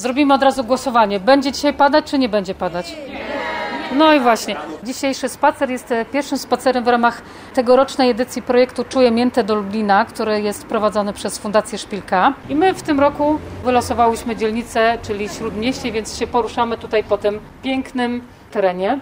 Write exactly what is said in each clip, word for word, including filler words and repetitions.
Zrobimy od razu głosowanie. Będzie dzisiaj padać, czy nie będzie padać? No i właśnie. Dzisiejszy spacer jest pierwszym spacerem w ramach tegorocznej edycji projektu Czuję Miętę do Lublina, który jest prowadzony przez Fundację Szpilka. I my w tym roku wylosowałyśmy dzielnicę, czyli Śródmieście, więc się poruszamy tutaj po tym pięknym terenie.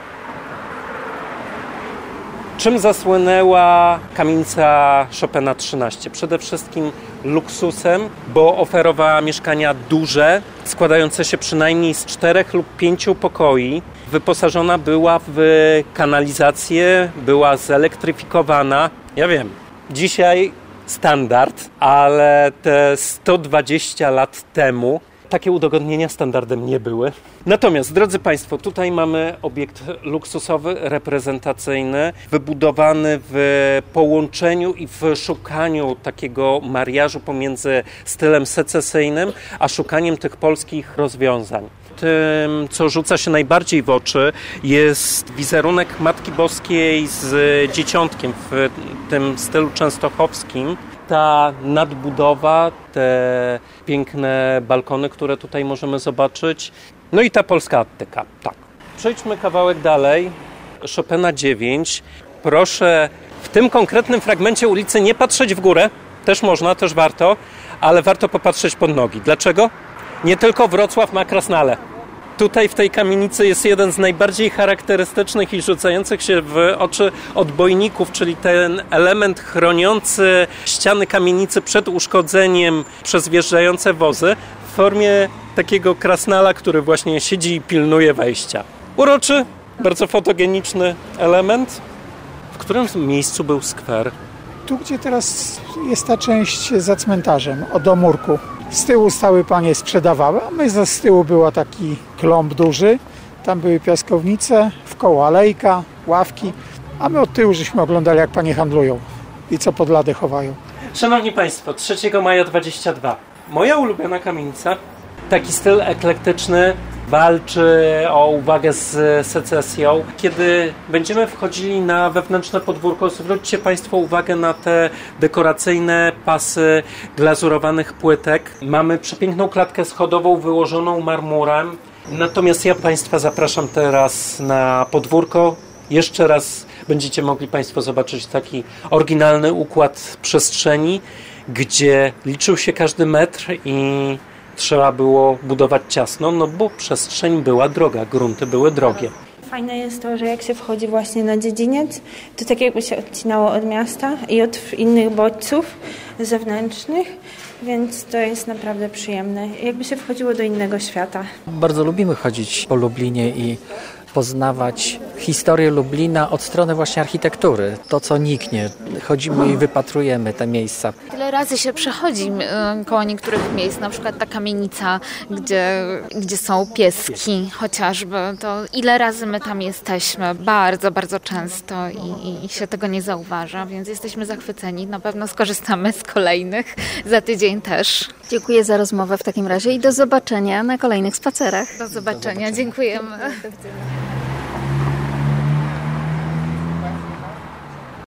Czym zasłynęła kamienica Chopina trzynaście? Przede wszystkim luksusem, bo oferowała mieszkania duże, składające się przynajmniej z czterech lub pięciu pokoi. Wyposażona była w kanalizację, była zelektryfikowana. Ja wiem, dzisiaj standard, ale te sto dwadzieścia lat temu takie udogodnienia standardem nie były. Natomiast, drodzy Państwo, tutaj mamy obiekt luksusowy, reprezentacyjny, wybudowany w połączeniu i w szukaniu takiego mariażu pomiędzy stylem secesyjnym, a szukaniem tych polskich rozwiązań. Tym, co rzuca się najbardziej w oczy, jest wizerunek Matki Boskiej z Dzieciątkiem w tym stylu częstochowskim. Ta nadbudowa, te piękne balkony, które tutaj możemy zobaczyć, no i ta polska attyka. Tak. Przejdźmy kawałek dalej. Chopina dziewięć. Proszę w tym konkretnym fragmencie ulicy nie patrzeć w górę. Też można, też warto, ale warto popatrzeć pod nogi. Dlaczego? Nie tylko Wrocław ma krasnale. Tutaj w tej kamienicy jest jeden z najbardziej charakterystycznych i rzucających się w oczy odbojników, czyli ten element chroniący ściany kamienicy przed uszkodzeniem przez wjeżdżające wozy w formie takiego krasnala, który właśnie siedzi i pilnuje wejścia. Uroczy, bardzo fotogeniczny element. W którym miejscu był skwer? Tu, gdzie teraz jest ta część za cmentarzem, od Omórku. Z tyłu stały panie sprzedawały, a my z tyłu była taki klomp duży. Tam były piaskownice, wkoło alejka, ławki, a my od tyłu żeśmy oglądali, jak panie handlują i co pod ladę chowają. Szanowni Państwo, trzeciego maja dwudziestego drugiego. Moja ulubiona kamienica, taki styl eklektyczny, walczy o uwagę z secesją. Kiedy będziemy wchodzili na wewnętrzne podwórko, zwróćcie Państwo uwagę na te dekoracyjne pasy glazurowanych płytek. Mamy przepiękną klatkę schodową wyłożoną marmurem. Natomiast ja Państwa zapraszam teraz na podwórko. Jeszcze raz będziecie mogli Państwo zobaczyć taki oryginalny układ przestrzeni, gdzie liczył się każdy metr i trzeba było budować ciasno, no bo przestrzeń była droga, grunty były drogie. Fajne jest to, że jak się wchodzi właśnie na dziedziniec, to tak jakby się odcinało od miasta i od innych bodźców zewnętrznych, więc to jest naprawdę przyjemne. Jakby się wchodziło do innego świata. Bardzo lubimy chodzić po Lublinie i poznawać historię Lublina od strony właśnie architektury. To, co niknie. Chodzimy i wypatrujemy te miejsca. Tyle razy się przechodzi koło niektórych miejsc, na przykład ta kamienica, gdzie, gdzie są pieski chociażby. To ile razy my tam jesteśmy? Bardzo, bardzo często i, i się tego nie zauważa, więc jesteśmy zachwyceni. Na pewno skorzystamy z kolejnych za tydzień też. Dziękuję za rozmowę w takim razie i do zobaczenia na kolejnych spacerach. Do zobaczenia, dziękujemy. Do widzenia.